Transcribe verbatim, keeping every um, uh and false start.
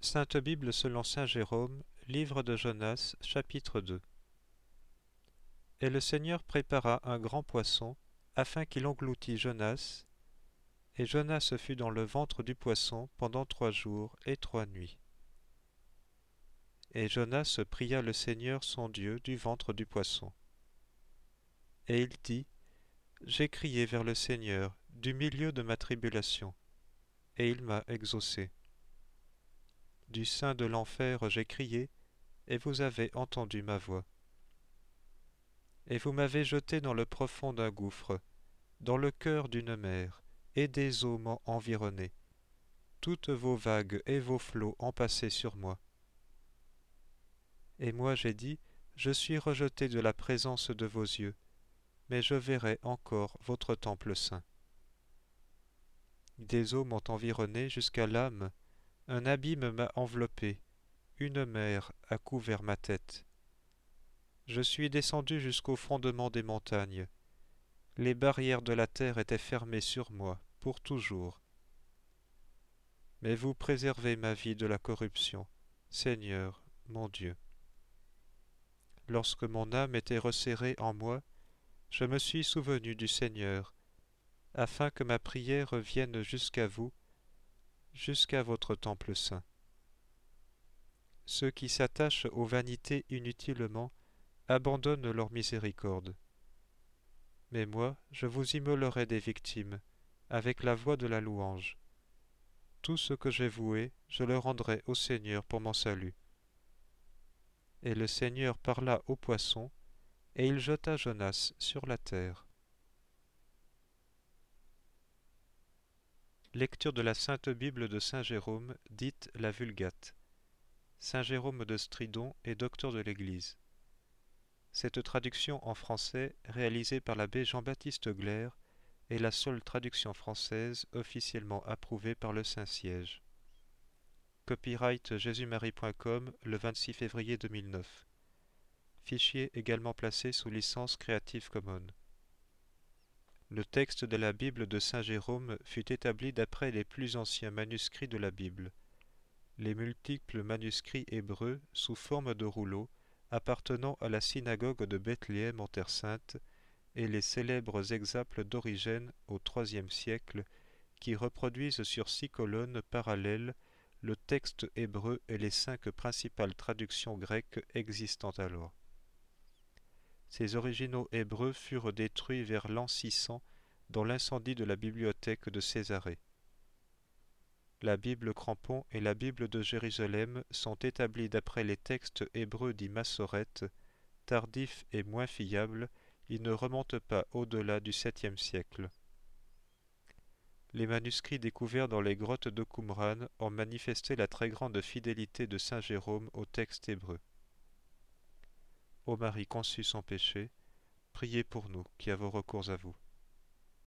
Sainte Bible selon saint Jérôme, livre de Jonas, chapitre deux. Et le Seigneur prépara un grand poisson, afin qu'il engloutît Jonas, et Jonas fut dans le ventre du poisson pendant trois jours et trois nuits. Et Jonas pria le Seigneur son Dieu du ventre du poisson. Et il dit, J'ai crié vers le Seigneur du milieu de ma tribulation, et il m'a exaucé. Du sein de l'enfer j'ai crié, et vous avez entendu ma voix. Et vous m'avez jeté dans le profond d'un gouffre, dans le cœur d'une mer, et des eaux m'ont environné. Toutes vos vagues et vos flots ont passé sur moi. Et moi j'ai dit, je suis rejeté de la présence de vos yeux, mais je verrai encore votre temple saint. Des eaux m'ont environné jusqu'à l'âme, un abîme m'a enveloppé, une mer a couvert ma tête. Je suis descendu jusqu'au fondement des montagnes. Les barrières de la terre étaient fermées sur moi, pour toujours. Mais vous préservez ma vie de la corruption, Seigneur, mon Dieu. Lorsque mon âme était resserrée en moi, je me suis souvenu du Seigneur, afin que ma prière vienne jusqu'à vous, jusqu'à votre temple saint. Ceux qui s'attachent aux vanités inutilement abandonnent leur miséricorde. Mais moi, je vous immolerai des victimes, avec la voix de la louange. Tout ce que j'ai voué, je le rendrai au Seigneur pour mon salut. Et le Seigneur parla au poisson, et il jeta Jonas sur la terre. Lecture de la Sainte Bible de saint Jérôme, dite la Vulgate. Saint Jérôme de Stridon est docteur de l'Église. Cette traduction en français, réalisée par l'abbé Jean-Baptiste Glaire, est la seule traduction française officiellement approuvée par le Saint-Siège. Copyright jésus marie point com le vingt-six février deux mille neuf. Fichier également placé sous licence Creative Commons. Le texte de la Bible de saint Jérôme fut établi d'après les plus anciens manuscrits de la Bible. Les multiples manuscrits hébreux sous forme de rouleaux appartenant à la synagogue de Bethléem en Terre Sainte et les célèbres exemples d'Origène au troisième siècle qui reproduisent sur six colonnes parallèles le texte hébreu et les cinq principales traductions grecques existant alors. Ces originaux hébreux furent détruits vers l'an six cents dans l'incendie de la bibliothèque de Césarée. La Bible Crampon et la Bible de Jérusalem sont établies d'après les textes hébreux dits Massorètes, tardifs et moins fiables, ils ne remontent pas au-delà du septième siècle. Les manuscrits découverts dans les grottes de Qumran ont manifesté la très grande fidélité de saint Jérôme au texte hébreu. Ô Marie conçue sans péché, priez pour nous qui avons recours à vous.